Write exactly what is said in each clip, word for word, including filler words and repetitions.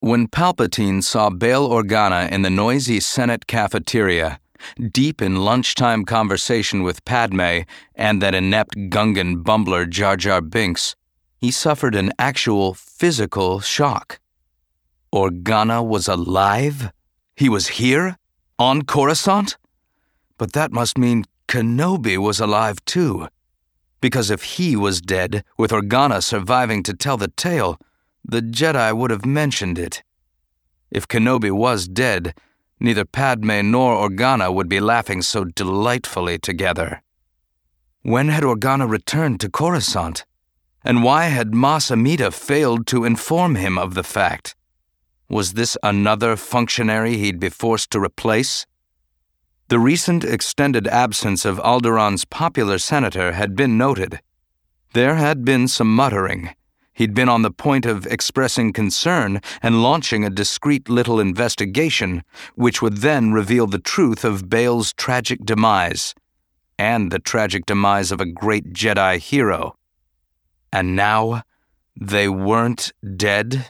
When Palpatine saw Bail Organa in the noisy Senate cafeteria, deep in lunchtime conversation with Padme and that inept Gungan bumbler Jar Jar Binks, he suffered an actual physical shock. Organa was alive? He was here? On Coruscant? But that must mean Kenobi was alive too. Because if he was dead, with Organa surviving to tell the tale, the Jedi would have mentioned it. If Kenobi was dead, neither Padme nor Organa would be laughing so delightfully together. When had Organa returned to Coruscant? And why had Mas Amedda failed to inform him of the fact? Was this another functionary he'd be forced to replace? The recent extended absence of Alderaan's popular senator had been noted. There had been some muttering. He'd been on the point of expressing concern and launching a discreet little investigation, which would then reveal the truth of Bail's tragic demise, and the tragic demise of a great Jedi hero. And now, they weren't dead?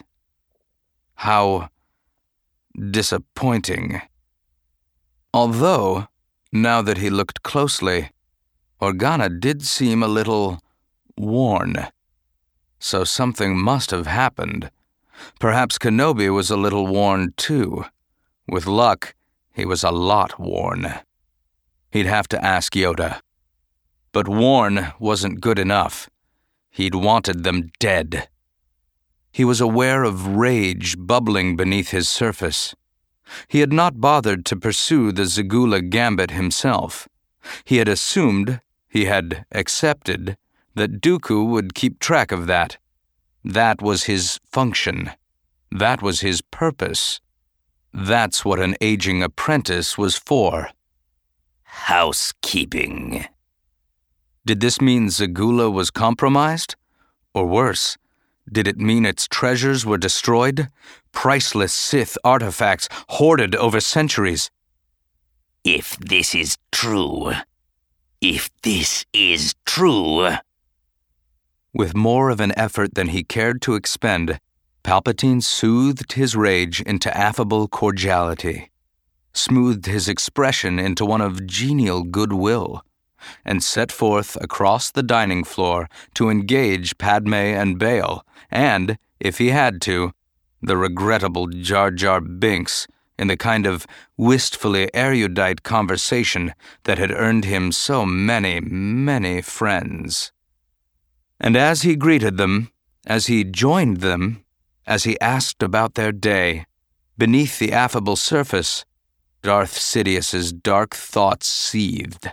How disappointing. Although, now that he looked closely, Organa did seem a little worn. So something must have happened. Perhaps Kenobi was a little worn too. With luck, he was a lot worn. He'd have to ask Yoda. But worn wasn't good enough. He'd wanted them dead. He was aware of rage bubbling beneath his surface. He had not bothered to pursue the Zegula gambit himself. He had assumed, he had accepted, that Dooku would keep track of that. That was his function. That was his purpose. That's what an aging apprentice was for. Housekeeping. Did this mean Zegula was compromised? Or worse, did it mean its treasures were destroyed? Priceless Sith artifacts hoarded over centuries. If this is true, if this is true... With more of an effort than he cared to expend, Palpatine soothed his rage into affable cordiality, smoothed his expression into one of genial goodwill, and set forth across the dining floor to engage Padme and Bail, and, if he had to, the regrettable Jar Jar Binks in the kind of wistfully erudite conversation that had earned him so many, many friends. And as he greeted them, as he joined them, as he asked about their day, beneath the affable surface, Darth Sidious's dark thoughts seethed.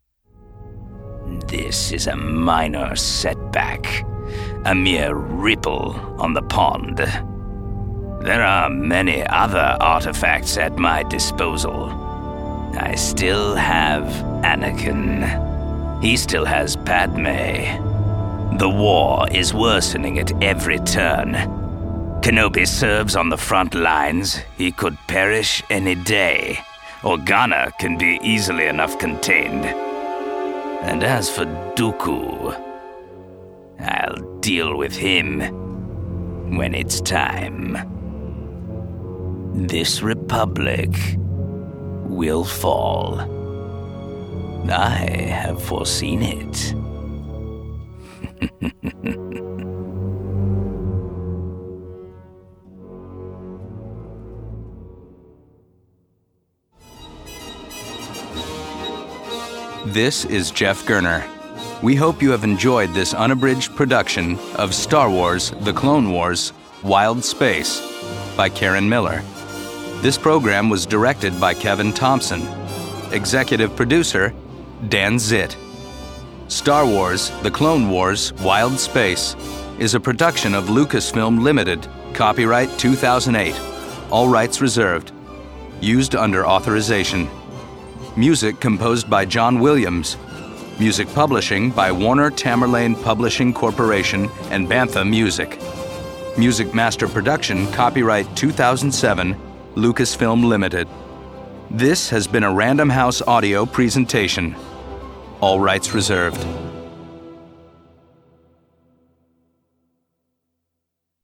This is a minor setback, a mere ripple on the pond. There are many other artifacts at my disposal. I still have Anakin. He still has Padme. The war is worsening at every turn. Kenobi serves on the front lines. He could perish any day. Organa can be easily enough contained. And as for Dooku, I'll deal with him when it's time. This republic will fall. I have foreseen it. This is Jeff Gerner. We hope you have enjoyed this unabridged production of Star Wars: The Clone Wars – Wild Space by Karen Miller. This program was directed by Kevin Thompson. Executive producer, Dan Zitt. Star Wars: The Clone Wars – Wild Space is a production of Lucasfilm Limited, copyright two thousand eight, all rights reserved, used under authorization. Music composed by John Williams. Music publishing by Warner Tamerlane Publishing Corporation and Bantha Music. Music master production copyright two thousand seven, Lucasfilm Limited. This has been a Random House audio presentation. All rights reserved.